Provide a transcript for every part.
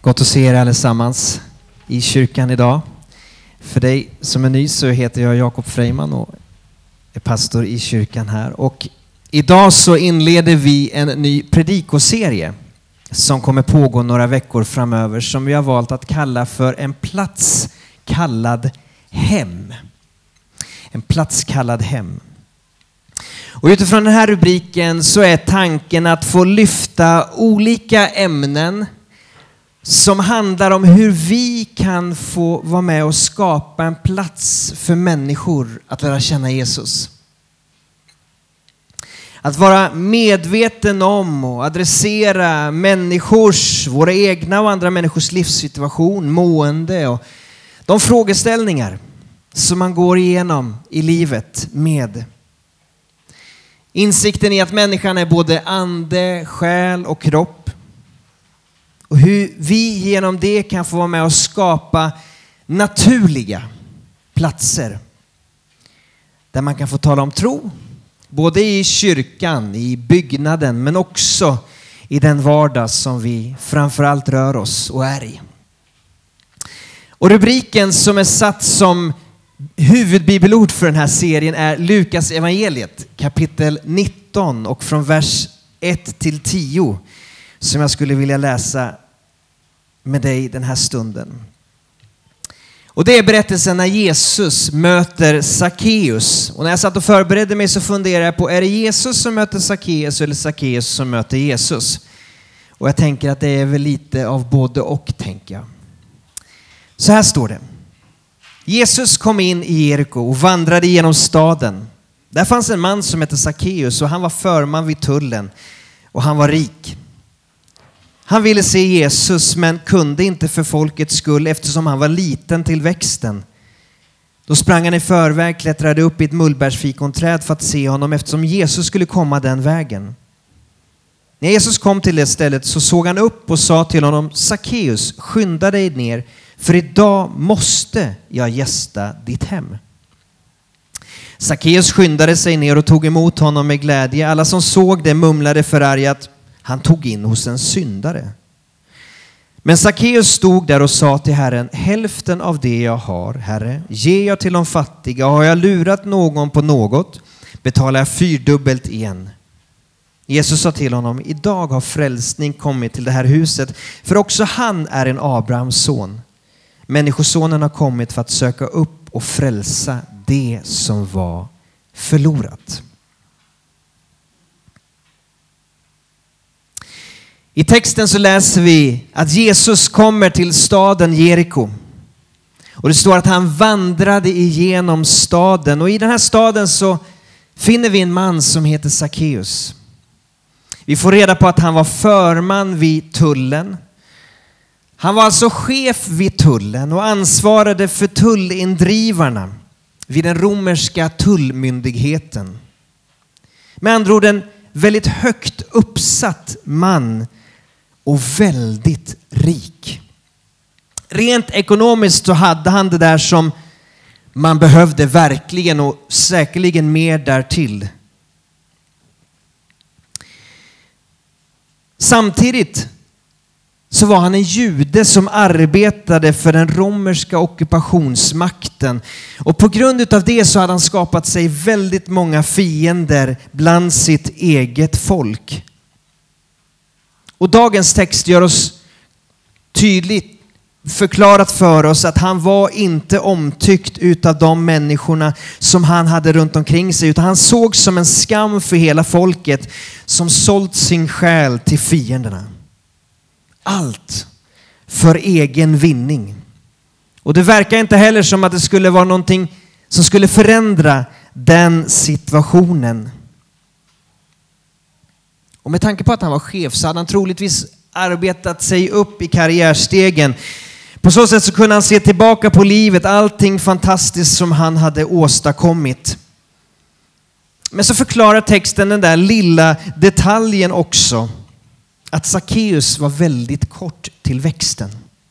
Gott att se er allesammans i kyrkan idag. För dig som är ny så heter jag Jakob Freiman och är pastor i kyrkan här. Och idag så inleder vi en ny predikoserie som kommer pågå några veckor framöver, som vi har valt att kalla för en plats kallad hem. En plats kallad hem. Och utifrån den här rubriken så är tanken att få lyfta olika ämnen som handlar om hur vi kan få vara med och skapa en plats för människor att lära känna Jesus. Att vara medveten om och adressera människors, våra egna och andra människors livssituation, mående och de frågeställningar som man går igenom i livet med. Insikten i att människan är både ande, själ och kropp. Och hur vi genom det kan få vara med och skapa naturliga platser där man kan få tala om tro. Både i kyrkan, i byggnaden, men också i den vardag som vi framförallt rör oss och är i. Och rubriken som är satt som huvudbibelord för den här serien är Lukas evangeliet, kapitel 19 och från vers 1 till 10. Som jag skulle vilja läsa med dig den här stunden. Och det är berättelsen när Jesus möter Sackeus. Och när jag satt och förberedde mig så funderade jag på, är det Jesus som möter Sackeus eller Sackeus som möter Jesus? Och jag tänker att det är väl lite av både och, tänker jag. Så här står det. Jesus kom in i Jeriko och vandrade genom staden. Där fanns en man som hette Sackeus och han var förman vid tullen och han var rik. Han ville se Jesus men kunde inte för folkets skull eftersom han var liten till växten. Då sprang han i förväg, klättrade upp i ett mullbärsfikonträd för att se honom eftersom Jesus skulle komma den vägen. När Jesus kom till det stället så såg han upp och sa till honom: Sackeus, skynda dig ner, för idag måste jag gästa ditt hem. Sackeus skyndade sig ner och tog emot honom med glädje. Alla som såg det mumlade förargat: han tog in hos en syndare. Men Sackeus stod där och sa till Herren: hälften av det jag har, Herre, ger jag till de fattiga. Har jag lurat någon på något, betalar jag 4-dubbelt igen. Jesus sa till honom: idag har frälsning kommit till det här huset, för också han är en Abrahams son. Människosonen har kommit för att söka upp och frälsa det som var förlorat. I texten så läser vi att Jesus kommer till staden Jeriko. Och det står att han vandrade igenom staden. Och i den här staden så finner vi en man som heter Sackeus. Vi får reda på att han var förman vid tullen. Han var alltså chef vid tullen och ansvarade för tullindrivarna vid den romerska tullmyndigheten. Med andra ord en väldigt högt uppsatt man och väldigt rik. Rent ekonomiskt så hade han det där som man behövde verkligen och säkerligen mer därtill. Samtidigt så var han en jude som arbetade för den romerska ockupationsmakten. Och på grund av det så hade han skapat sig väldigt många fiender bland sitt eget folk. Och dagens text gör oss tydligt förklarat för oss att han var inte omtyckt utav de människorna som han hade runt omkring sig, utan han såg som en skam för hela folket som sålt sin själ till fienderna. Allt för egen vinning. Och det verkar inte heller som att det skulle vara någonting som skulle förändra den situationen. Och med tanke på att han var chef så hade han troligtvis arbetat sig upp i karriärstegen. På så sätt så kunde han se tillbaka på livet, allting fantastiskt som han hade åstadkommit. Men så förklarar texten den där lilla detaljen också. Att Sackeus var väldigt kort till växten.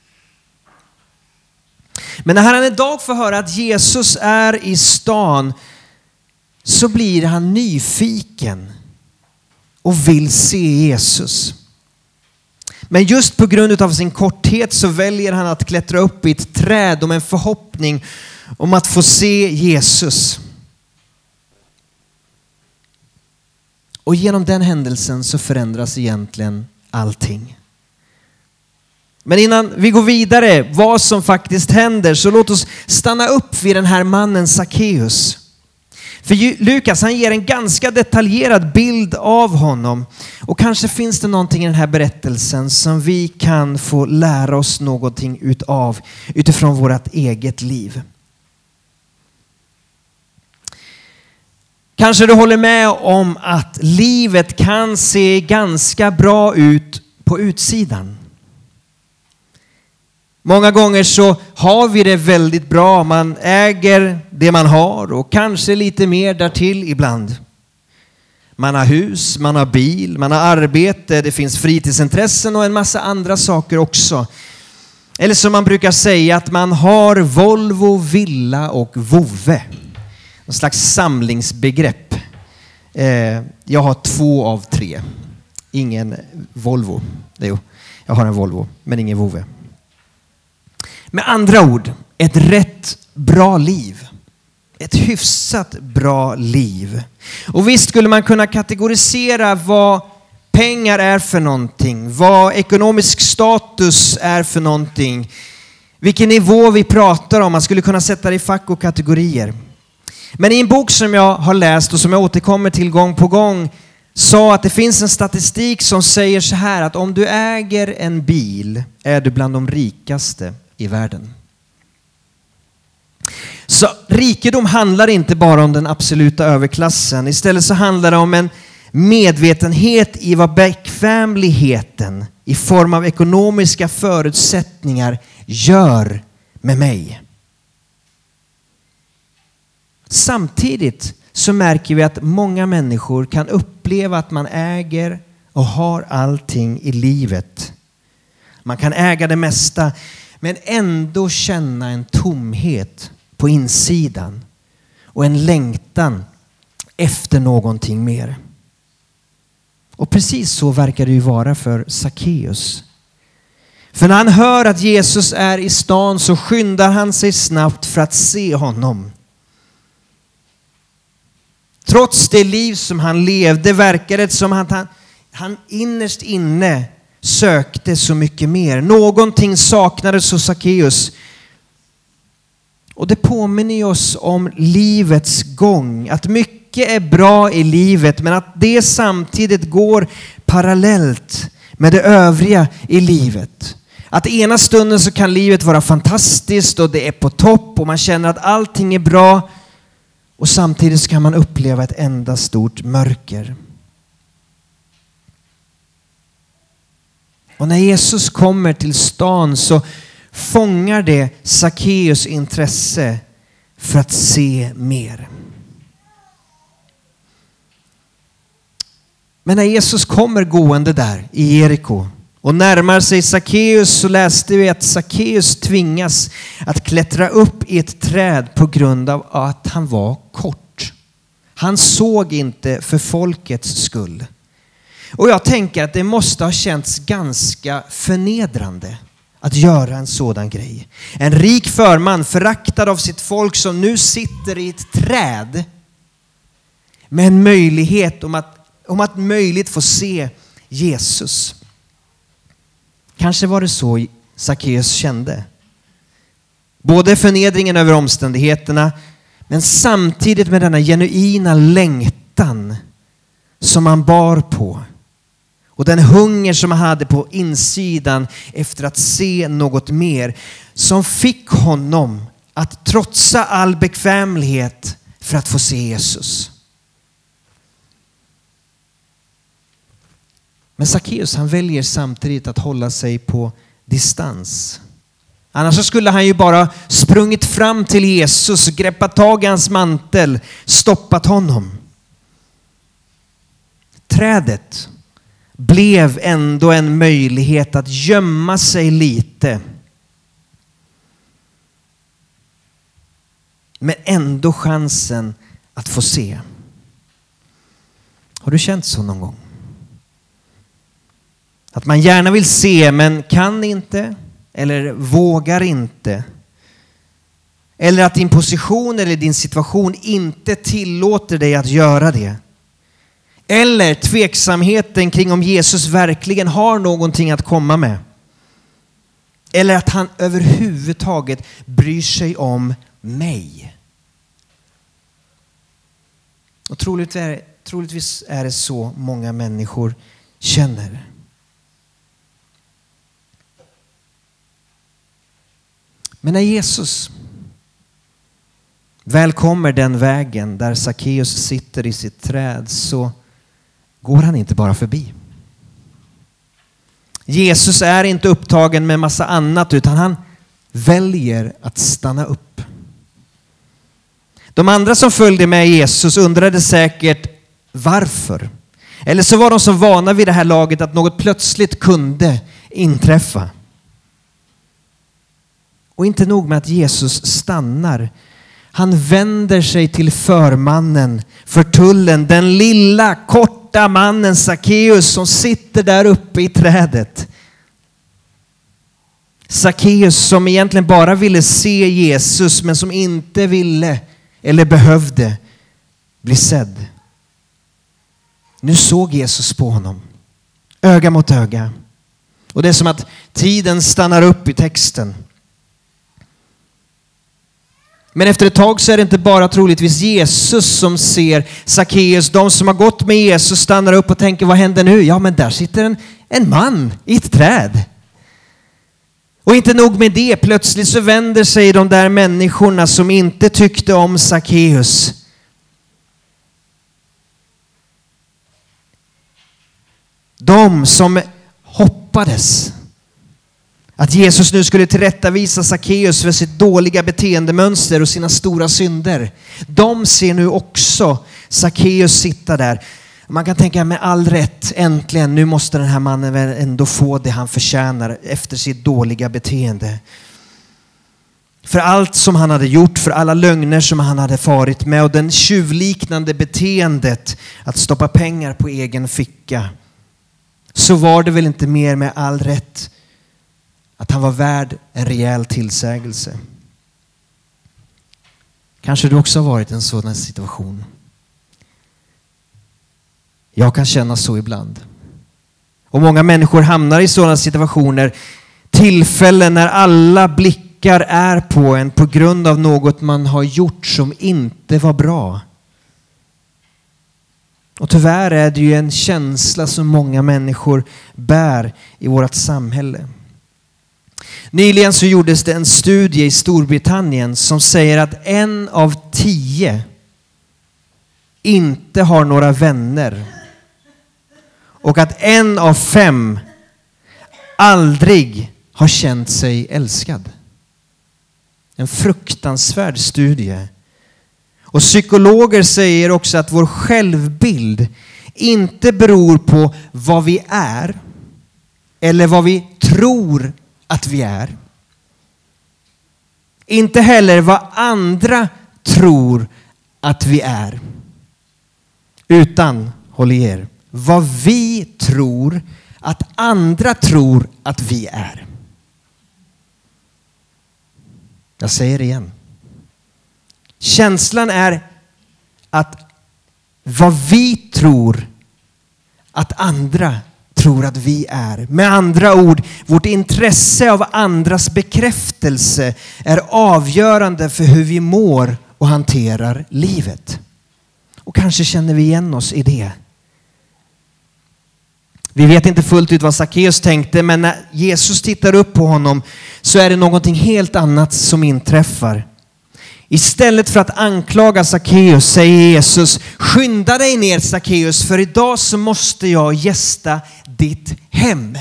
Men när han en dag får höra att Jesus är i stan så blir han nyfiken och vill se Jesus. Men just på grund av sin korthet så väljer han att klättra upp i ett träd om en förhoppning om att få se Jesus. Och genom den händelsen så förändras egentligen allting. Men innan vi går vidare, vad som faktiskt händer, så låt oss stanna upp vid den här mannen Sackeus. För Lukas, han ger en ganska detaljerad bild av honom. Och kanske finns det någonting i den här berättelsen som vi kan få lära oss någonting utav utifrån vårt eget liv. Kanske du håller med om att livet kan se ganska bra ut på utsidan. Många gånger så har vi det väldigt bra. Man äger det man har och kanske lite mer därtill ibland. Man har hus, man har bil, man har arbete, det finns fritidsintressen och en massa andra saker också. Eller som man brukar säga, att man har Volvo, villa och vovve. En slags samlingsbegrepp. Jag har 2 av 3. Ingen Volvo. Jo, jag har en Volvo, men ingen vovve. Med andra ord, ett rätt bra liv. Ett hyfsat bra liv. Och visst skulle man kunna kategorisera vad pengar är för någonting. Vad ekonomisk status är för någonting. Vilken nivå vi pratar om. Man skulle kunna sätta det i fack och kategorier. Men i en bok som jag har läst och som jag återkommer till gång på gång, sa att det finns en statistik som säger så här, att om du äger en bil är du bland de rikaste i världen. Så rikedom handlar inte bara om den absoluta överklassen. Istället så handlar det om en medvetenhet i vad bekvämligheten i form av ekonomiska förutsättningar gör med mig. Samtidigt så märker vi att många människor kan uppleva att man äger och har allting i livet. Man kan äga det mesta, men ändå känna en tomhet på insidan och en längtan efter någonting mer. Och precis så verkar det ju vara för Sackeus. För när han hör att Jesus är i stan så skyndar han sig snabbt för att se honom. Trots det liv som han levde verkar det som att han innerst inne sökte så mycket mer. Någonting saknades hos Sackeus. Och det påminner oss om livets gång. Att mycket är bra i livet, men att det samtidigt går parallellt med det övriga i livet. Att ena stunden så kan livet vara fantastiskt och det är på topp och man känner att allting är bra. Och samtidigt så kan man uppleva ett enda stort mörker. Och när Jesus kommer till stan så fångar det Sackeus intresse för att se mer. Men när Jesus kommer gående där i Jeriko och närmar sig Sackeus, så läste vi att Sackeus tvingas att klättra upp i ett träd på grund av att han var kort. Han såg inte för folkets skull. Och jag tänker att det måste ha känts ganska förnedrande att göra en sådan grej. En rik förman, föraktad av sitt folk, som nu sitter i ett träd med en möjlighet om att möjligt få se Jesus. Kanske var det så Sackeus kände. Både förnedringen över omständigheterna, men samtidigt med denna genuina längtan som han bar på. Och den hunger som han hade på insidan efter att se något mer, som fick honom att trotsa all bekvämlighet för att få se Jesus. Men Sackeus, han väljer samtidigt att hålla sig på distans. Annars så skulle han ju bara sprungit fram till Jesus, greppat tag i hans mantel, stoppat honom. Trädet blev ändå en möjlighet att gömma sig lite. Men ändå chansen att få se. Har du känt så någon gång? Att man gärna vill se men kan inte eller vågar inte. Eller att din position eller din situation inte tillåter dig att göra det. Eller tveksamheten kring om Jesus verkligen har någonting att komma med. Eller att han överhuvudtaget bryr sig om mig. Och troligtvis är det så många människor känner. Men när Jesus väl kommer den vägen där Sackeus sitter i sitt träd, så går han inte bara förbi. Jesus är inte upptagen med massa annat, utan han väljer att stanna upp. De andra som följde med Jesus undrade säkert varför. Eller så var de så vana vid det här laget att något plötsligt kunde inträffa. Och inte nog med att Jesus stannar. Han vänder sig till förmannen för tullen, den lilla korta mannen Sackeus som sitter där uppe i trädet. Sackeus som egentligen bara ville se Jesus men som inte ville eller behövde bli sedd. Nu såg Jesus på honom, öga mot öga. Och det är som att tiden stannar upp i texten. Men efter ett tag så är det inte bara troligtvis Jesus som ser Sackeus. De som har gått med Jesus stannar upp och tänker, vad händer nu? Ja, men där sitter en man i ett träd. Och inte nog med det, plötsligt så vänder sig de där människorna som inte tyckte om Sackeus. De som hoppades att Jesus nu skulle tillrättavisa Sackeus för sitt dåliga beteendemönster och sina stora synder. De ser nu också Sackeus sitta där. Man kan tänka, med all rätt, äntligen, nu måste den här mannen väl ändå få det han förtjänar efter sitt dåliga beteende. För allt som han hade gjort, för alla lögner som han hade farit med och den tjuvliknande beteendet att stoppa pengar på egen ficka, så var det väl inte mer med all rätt att han var värd en rejäl tillsägelse. Kanske du också har varit i en sådan situation. Jag kan känna så ibland. Och många människor hamnar i sådana situationer, tillfällen när alla blickar är på en på grund av något man har gjort som inte var bra. Och tyvärr är det ju en känsla som många människor bär i vårt samhälle. Nyligen så gjordes det en studie i Storbritannien som säger att 1 av 10 inte har några vänner. Och att 1 av 5 aldrig har känt sig älskad. En fruktansvärd studie. Och psykologer säger också att vår självbild inte beror på vad vi är eller vad vi tror att vi är. Inte heller vad andra tror att vi är. Utan, håll i er, vad vi tror att andra tror att vi är. Jag säger det igen. Känslan är att vad vi tror att andra tror att vi är. Med andra ord, vårt intresse av andras bekräftelse är avgörande för hur vi mår och hanterar livet. Och kanske känner vi igen oss i det. Vi vet inte fullt ut vad Sackeus tänkte, men när Jesus tittar upp på honom så är det någonting helt annat som inträffar. Istället för att anklaga Sackeus säger Jesus: skynda dig ner Sackeus, för idag så måste jag gästa ditt hem.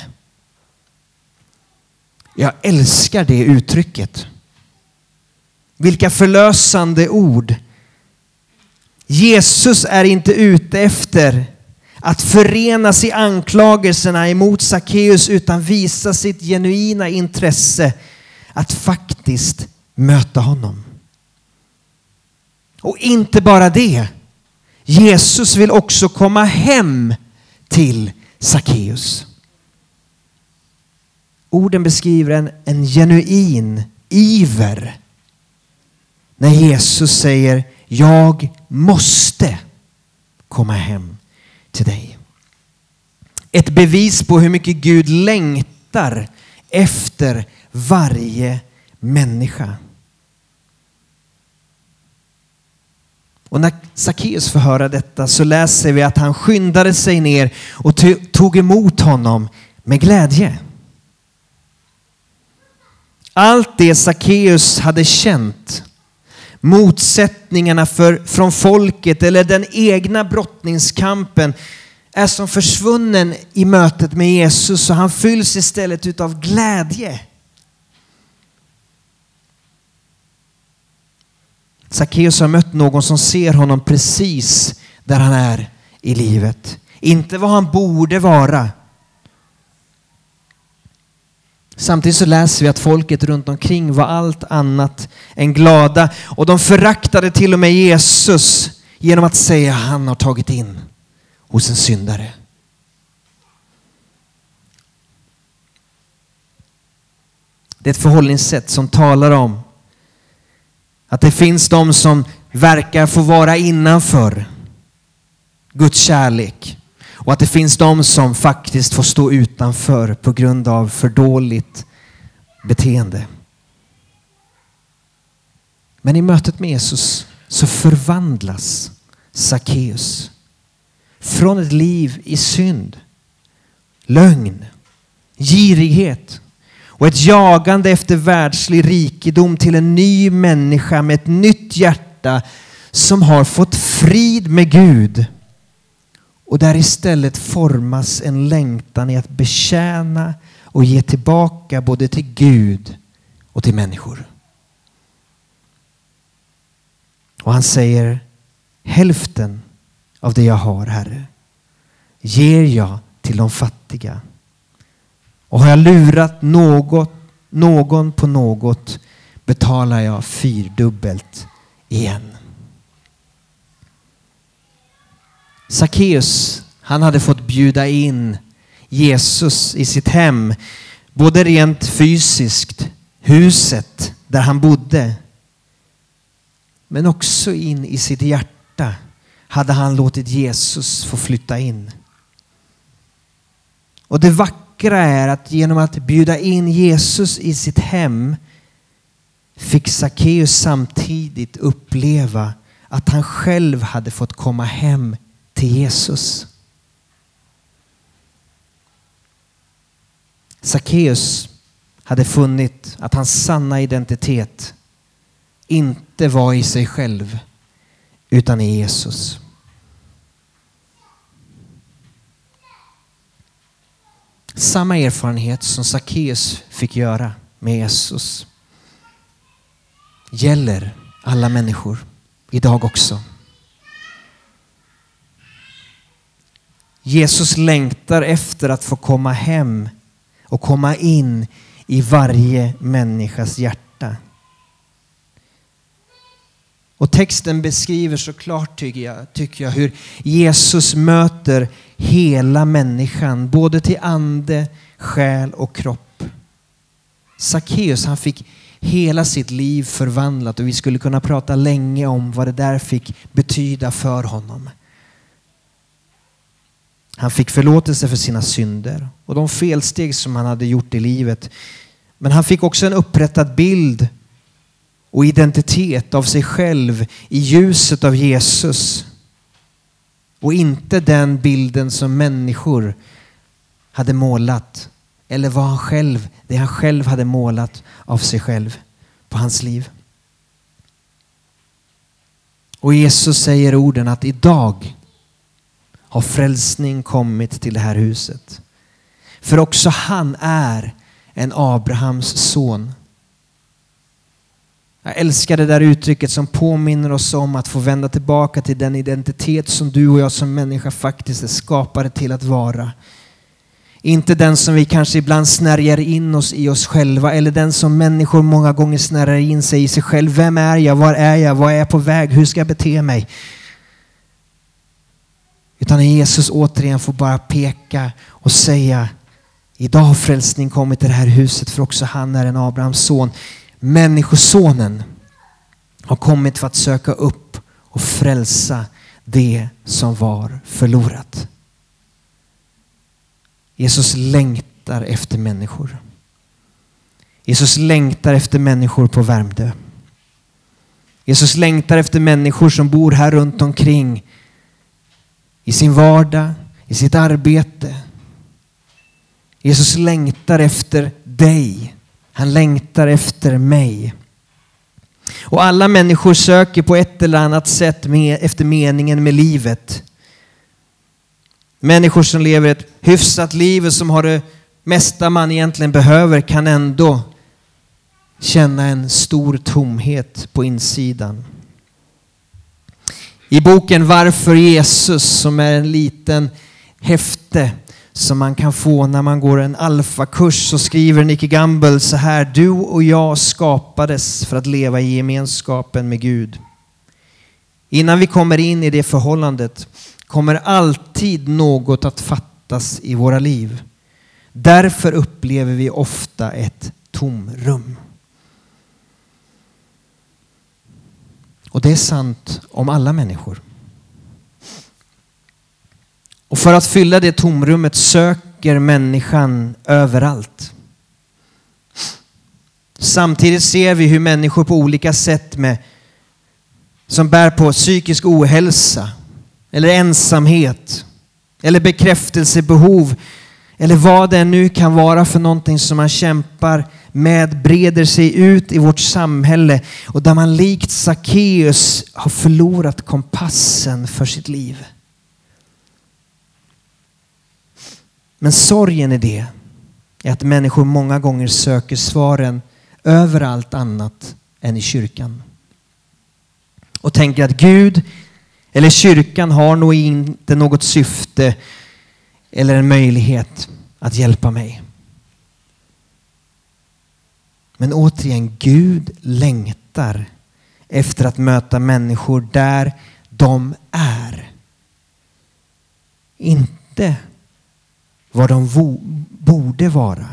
Jag älskar det uttrycket. Vilka förlösande ord. Jesus är inte ute efter att förenas i anklagelserna emot Sackeus, utan visa sitt genuina intresse att faktiskt möta honom. Och inte bara det. Jesus vill också komma hem till Sackeus. Orden beskriver en genuin iver när Jesus säger: jag måste komma hem till dig. Ett bevis på hur mycket Gud längtar efter varje människa. Och när Sackeus får höra detta så läser vi att han skyndade sig ner och tog emot honom med glädje. Allt det Sackeus hade känt, motsättningarna från folket eller den egna brottningskampen, är som försvunnen i mötet med Jesus, och han fylls istället utav glädje. Sackeus har mött någon som ser honom precis där han är i livet. Inte vad han borde vara. Samtidigt så läser vi att folket runt omkring var allt annat än glada. Och de föraktade till och med Jesus genom att säga: han har tagit in hos en syndare. Det är ett förhållningssätt som talar om att det finns de som verkar få vara innanför Guds kärlek. Och att det finns de som faktiskt får stå utanför på grund av för dåligt beteende. Men i mötet med Jesus så förvandlas Sackeus från ett liv i synd, lögn, girighet och ett jagande efter världslig rikedom till en ny människa med ett nytt hjärta som har fått frid med Gud. Och där istället formas en längtan i att betjäna och ge tillbaka både till Gud och till människor. Och han säger: hälften av det jag har, Herre, ger jag till de fattiga. Och har jag lurat någon på något, betalar jag 4 igen. Sackeus, han hade fått bjuda in Jesus i sitt hem, både rent fysiskt, huset där han bodde, men också in i sitt hjärta hade han låtit Jesus få flytta in. Och det vackra är att genom att bjuda in Jesus i sitt hem fick Sackeus samtidigt uppleva att han själv hade fått komma hem till Jesus. Sackeus hade funnit att hans sanna identitet inte var i sig själv utan i Jesus. Samma erfarenhet som Sackeus fick göra med Jesus gäller alla människor idag också. Jesus längtar efter att få komma hem och komma in i varje människas hjärta. Och texten beskriver så klart, tycker jag, hur Jesus möter hela människan, både till ande, själ och kropp. Sackeus, han fick hela sitt liv förvandlat, och vi skulle kunna prata länge om vad det där fick betyda för honom. Han fick förlåtelse för sina synder och de felsteg som han hade gjort i livet. Men han fick också en upprättad bild och identitet av sig själv i ljuset av Jesus. Och inte den bilden som människor hade målat, eller det han själv hade målat av sig själv på hans liv. Och Jesus säger orden att idag har frälsning kommit till det här huset. För också han är en Abrahams son. Jag älskar det där uttrycket som påminner oss om att få vända tillbaka till den identitet som du och jag som människa faktiskt är skapade till att vara. Inte den som vi kanske ibland snärjar in oss i oss själva, eller den som människor många gånger snärjar in sig i sig själv. Vem är jag? Var är jag? Var är jag på väg? Hur ska jag bete mig? Utan Jesus återigen får bara peka och säga: Idag har frälsning kommit till det här huset, för också han är en Abrahams son. Människosonen har kommit för att söka upp och frälsa det som var förlorat. Jesus längtar efter människor. Jesus längtar efter människor på Värmdö. Jesus längtar efter människor som bor här runt omkring. I sin vardag, i sitt arbete. Jesus längtar efter dig. Han längtar efter mig. Och alla människor söker på ett eller annat sätt efter meningen med livet. Människor som lever ett hyfsat liv och som har det mesta man egentligen behöver kan ändå känna en stor tomhet på insidan. I boken Varför Jesus, som är en liten häfte som man kan få när man går en alfakurs, så skriver Nicky Gamble så här: du och jag skapades för att leva i gemenskapen med Gud. Innan vi kommer in i det förhållandet kommer alltid något att fattas i våra liv. Därför upplever vi ofta ett tomrum. Och det är sant om alla människor. Och för att fylla det tomrummet söker människan överallt. Samtidigt ser vi hur människor på olika sätt som bär på psykisk ohälsa eller ensamhet eller bekräftelsebehov eller vad det nu kan vara för någonting som man kämpar med, breder sig ut i vårt samhälle, och där man likt Sackeus har förlorat kompassen för sitt liv. Men sorgen i det är att människor många gånger söker svaren överallt annat än i kyrkan. Och tänker att Gud eller kyrkan har nog inte något syfte eller en möjlighet att hjälpa mig. Men återigen, Gud längtar efter att möta människor där de är. Inte vad de borde vara.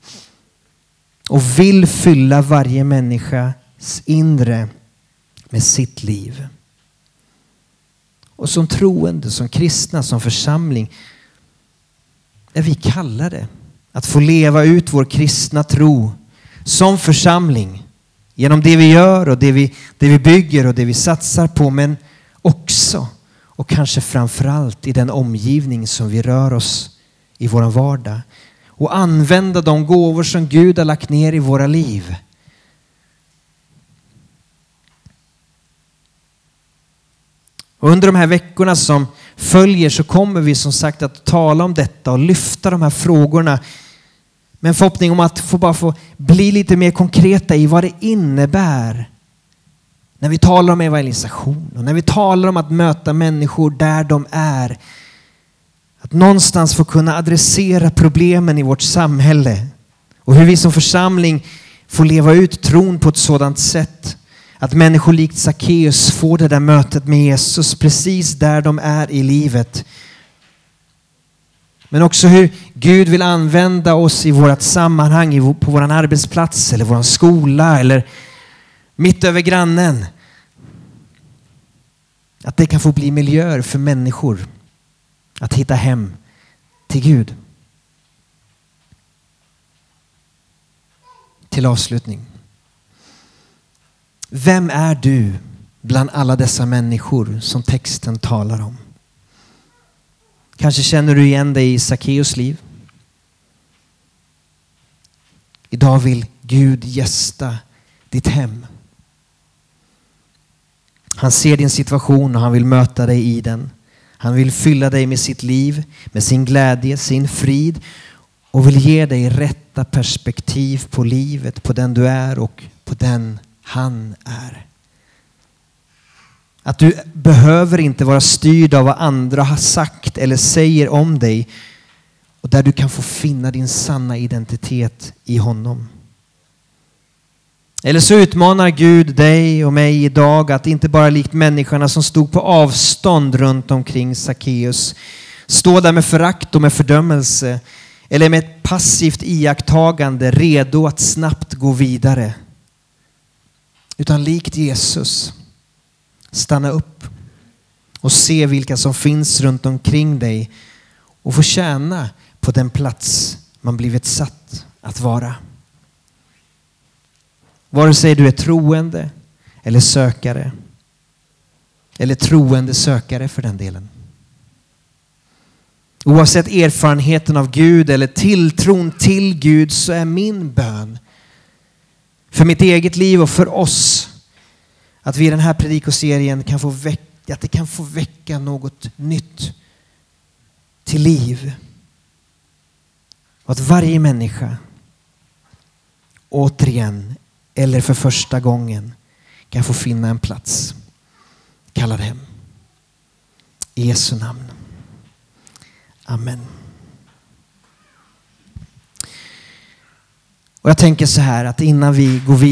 Och vill fylla varje människas inre med sitt liv. Och som troende, som kristna, som församling är vi kallade att få leva ut vår kristna tro som församling genom det vi gör och det vi bygger och det vi satsar på, men också och kanske framförallt i den omgivning som vi rör oss i vår vardag, och använda de gåvor som Gud har lagt ner i våra liv. Och under de här veckorna som följer så kommer vi som sagt att tala om detta och lyfta de här frågorna med en förhoppning om att få bli lite mer konkreta i vad det innebär när vi talar om evangelisation och när vi talar om att möta människor där de är. Att någonstans få kunna adressera problemen i vårt samhälle och hur vi som församling får leva ut tron på ett sådant sätt att människor likt Sackeus får det där mötet med Jesus precis där de är i livet. Men också hur Gud vill använda oss i vårt sammanhang, på vår arbetsplats eller vår skola eller mitt över grannen. Att det kan få bli miljöer för människor att hitta hem till Gud. Till avslutning. Vem är du bland alla dessa människor som texten talar om? Kanske känner du igen dig i Sackeus liv. Idag vill Gud gästa ditt hem. Han ser din situation och han vill möta dig i den. Han vill fylla dig med sitt liv, med sin glädje, sin frid, och vill ge dig rätta perspektiv på livet, på den du är och på den han är. Att du behöver inte vara styrd av vad andra har sagt eller säger om dig, och där du kan få finna din sanna identitet i honom. Eller så utmanar Gud dig och mig idag att inte bara likt människorna som stod på avstånd runt omkring Sackeus stå där med förakt och med fördömelse, eller med ett passivt iakttagande redo att snabbt gå vidare. Utan likt Jesus, stanna upp och se vilka som finns runt omkring dig och få känna på den plats man blivit satt att vara. Vare sig du är troende eller sökare, eller troende sökare för den delen. Oavsett erfarenheten av Gud eller tilltron till Gud, så är min bön för mitt eget liv och för oss att vi i den här predikoserien kan få att det kan få väcka något nytt till liv. Och att varje människa återigen eller för första gången kan få finna en plats kallad hem. I Jesu namn. Amen. Och jag tänker så här, att innan vi går vidare